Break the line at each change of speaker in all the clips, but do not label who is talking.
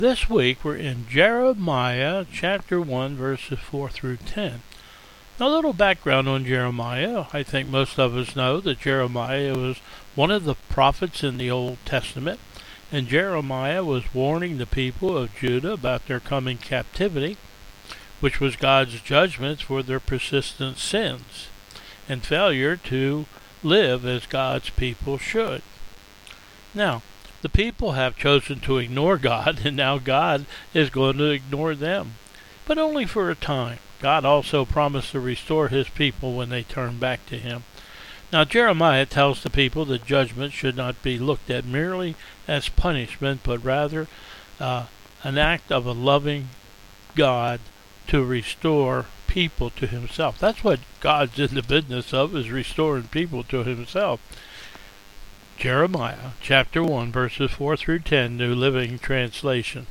This week we're in Jeremiah chapter 1 verses 4 through 10. Now, a little background on Jeremiah. I think most of us know that Jeremiah was one of the prophets in the Old Testament, and Jeremiah was warning the people of Judah about their coming captivity, which was God's judgments for their persistent sins and failure to live as God's people should. Now, the people have chosen to ignore God, and now God is going to ignore them, but only for a time. God also promised to restore his people when they turn back to him. Now, Jeremiah tells the people that judgment should not be looked at merely as punishment, but rather an act of a loving God to restore people to himself. That's what God's in the business of, is restoring people to himself. Jeremiah chapter 1 verses 4 through 10, New Living Translation.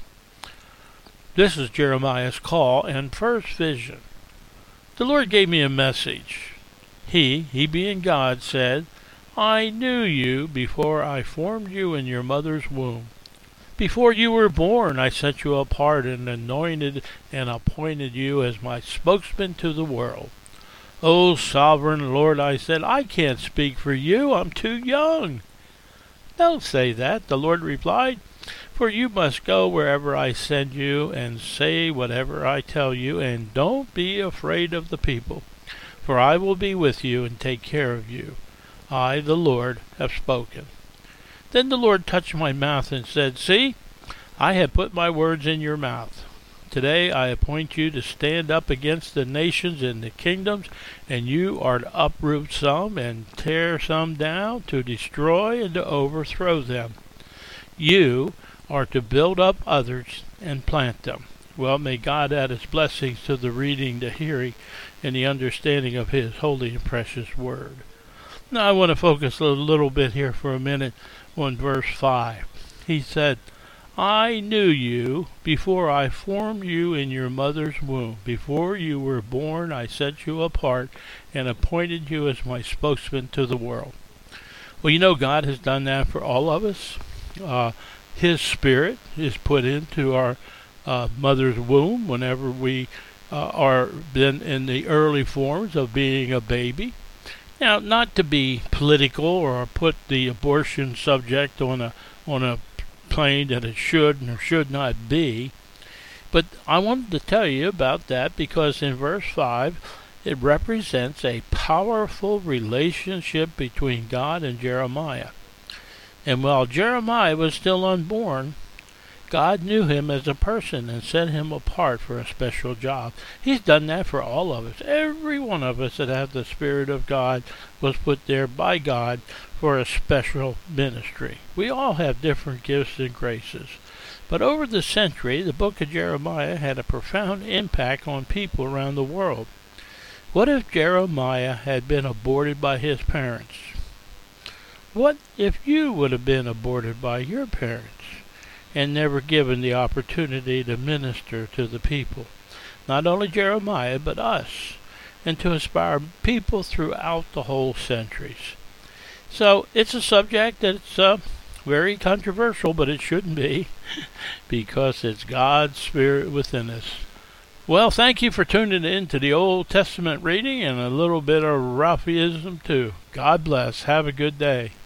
This is Jeremiah's call and first vision. The Lord gave me a message. He being God, said, I knew you before I formed you in your mother's womb. Before you were born, I set you apart and anointed and appointed you as my spokesman to the world. O sovereign Lord, I said, I can't speak for you. I'm too young. Don't say that, the Lord replied, for you must go wherever I send you and say whatever I tell you, and don't be afraid of the people, for I will be with you and take care of you. I, the Lord, have spoken. Then the Lord touched my mouth and said, See, I have put my words in your mouth. Today I appoint you to stand up against the nations and the kingdoms, and you are to uproot some and tear some down, to destroy and to overthrow them. You are to build up others and plant them. Well, may God add his blessings to the reading, the hearing, and the understanding of his holy and precious word. Now I want to focus a little bit here for a minute on verse 5. He said, I knew you before I formed you in your mother's womb. Before you were born, I set you apart and appointed you as my spokesman to the world. Well, you know, God has done that for all of us. His Spirit is put into our mother's womb whenever we are been in the early forms of being a baby. Now, not to be political or put the abortion subject on a plane that it should or should not be, but I wanted to tell you about that because in verse 5 it represents a powerful relationship between God and Jeremiah. And while Jeremiah was still unborn, God knew him as a person and set him apart for a special job. He's done that for all of us. Every one of us that has the Spirit of God was put there by God for a special ministry. We all have different gifts and graces. But over the century, the book of Jeremiah had a profound impact on people around the world. What if Jeremiah had been aborted by his parents? What if you would have been aborted by your parents and never given the opportunity to minister to the people? Not only Jeremiah, but us, and to inspire people throughout the whole centuries. So it's a subject that's very controversial, but it shouldn't be, because it's God's Spirit within us. Well, thank you for tuning in to the Old Testament reading and a little bit of Ralphieism too. God bless. Have a good day.